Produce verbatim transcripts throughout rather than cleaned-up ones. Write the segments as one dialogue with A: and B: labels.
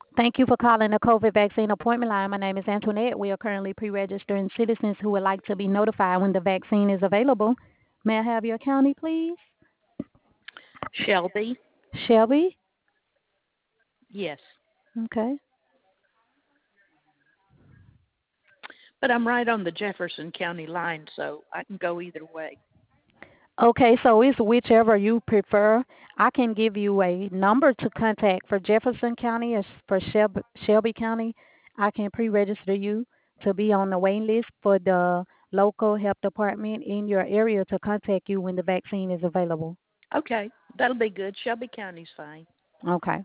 A: Thank you for calling the COVID vaccine appointment line. My name is Antoinette. We are currently pre-registering citizens who would like to be notified when the vaccine is available. May I have your county, please?
B: Shelby?
A: Shelby?
B: Yes.
A: Okay.
B: But I'm right on the Jefferson County line, so I can go either way.
A: Okay, so it's whichever you prefer. I can give you a number to contact for Jefferson County or for Shelby, Shelby County. I can pre-register you to be on the waiting list for the local health department in your area to contact you when the vaccine is available.
B: Okay, that'll be good. Shelby County's fine.
A: Okay.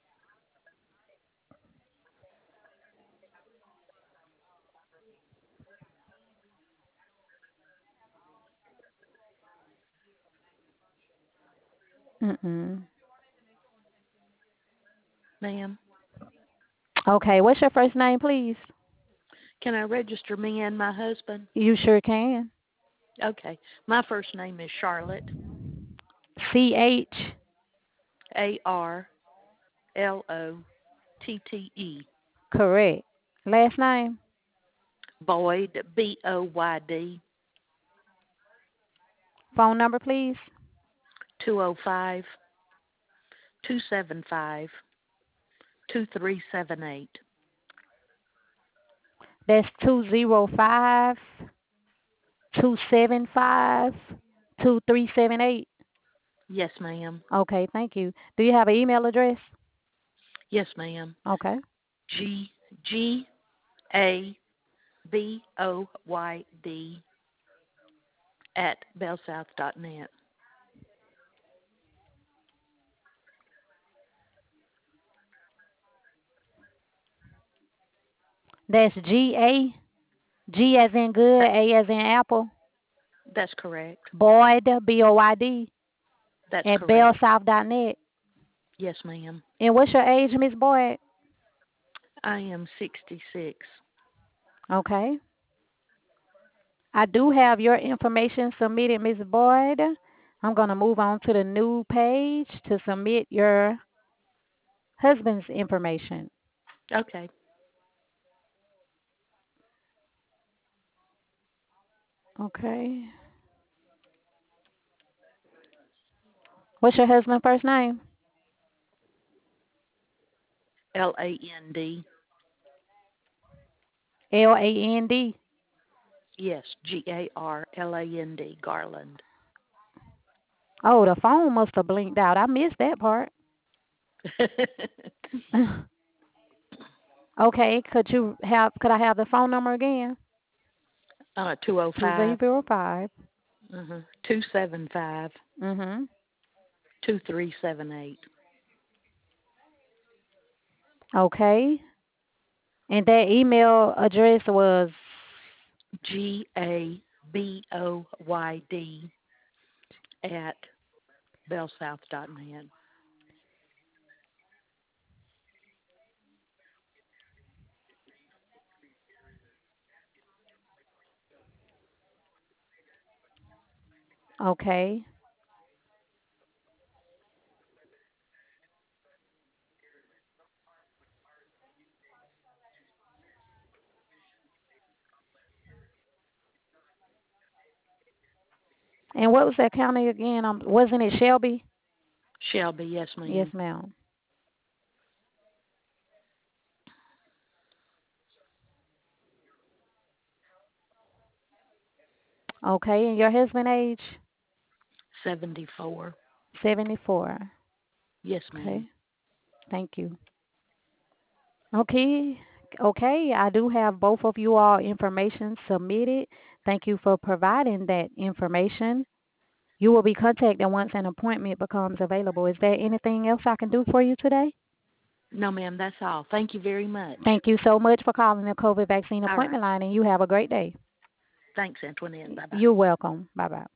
A: Mm-mm.
B: Ma'am,
A: Okay, what's your first name, please?
B: can I register me and my husband?
A: You sure can.
B: Okay, my first name is Charlotte,
A: C H.
B: A R L O T T E.
A: Correct. Last name?
B: Boyd, B O Y D,
A: Phone number, please?
B: two oh five, two seven five, two three seven eight.
A: That's two zero five two seven five two three seven eight.
B: Yes, ma'am.
A: Okay, thank you. Do you have an email address?
B: Yes, ma'am.
A: Okay.
B: G G A B O Y D at bellsouth dot net.
A: That's G A, G as in good,
B: That,
A: A as in apple,
B: that's correct.
A: Boyd, B O Y D,
B: That's
A: at
B: correct.
A: bellsouth dot net.
B: Yes, ma'am.
A: And what's your age, Miss Boyd?
B: I am sixty-six.
A: Okay. I do have your information submitted, Miss Boyd. I'm going to move on to the new page to submit your husband's information.
B: Okay.
A: Okay. What's your husband's first name?
B: L A N D.
A: L A N D.
B: Yes, G A R L A N D, Garland.
A: Oh, the phone must have blinked out. I missed that part. Okay, could you have could I have the phone number again?
B: uh, two oh
A: Two
B: five,
A: zero five.
B: uh-huh, two seven five,
A: Mhm.
B: two three seven eight.
A: Okay. And that email address was
B: G A B O Y D at bellsouth dot net.
A: okay. And what was that county again? Um, wasn't it Shelby?
B: Shelby, yes,
A: Yes,
B: ma'am.
A: ma'am. Okay, and your husband age?
B: seventy-four.
A: seventy-four.
B: Yes, ma'am.
A: Okay. Thank you. Okay. Okay, I do have both of you all information submitted. Thank you for providing that information. You will be contacted once an appointment becomes available. Is there anything else I can do for you today?
B: No, ma'am, that's all. Thank you very much.
A: Thank you so much for calling the COVID vaccine
B: All right.
A: appointment line, and you have a great day.
B: Thanks, Antoinette. Bye bye.
A: You're welcome. Bye bye.